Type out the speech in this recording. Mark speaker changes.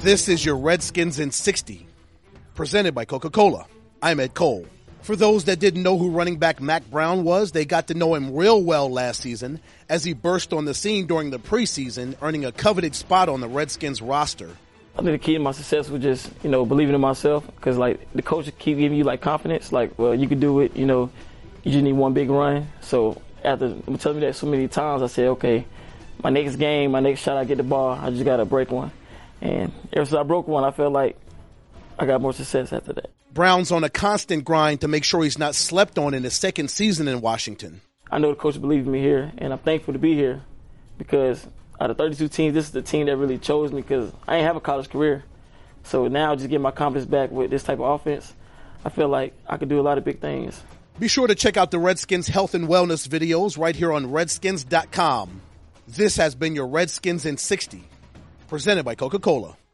Speaker 1: This is your Redskins in 60, presented by Coca-Cola. I'm Ed Cole. For those that didn't know who running back Mack Brown was, they got to know him real well last season as he burst on the scene during the preseason, earning a coveted spot on the Redskins roster.
Speaker 2: I think the key to my success was just, believing in myself, because, the coach keep giving you, confidence, well, you can do it, you just need one big run. So after telling me that so many times, I said, okay, my next game, my next shot, I get the ball, I just got to break one. And ever since I broke one, I felt like I got more success after that.
Speaker 1: Brown's on a constant grind to make sure he's not slept on in his second season in Washington.
Speaker 2: I know the coach believed in me here, and I'm thankful to be here because out of 32 teams, this is the team that really chose me because I didn't have a college career. So now just getting my confidence back with this type of offense, I feel like I could do a lot of big things.
Speaker 1: Be sure to check out the Redskins health and wellness videos right here on Redskins.com. This has been your Redskins in 60, presented by Coca-Cola.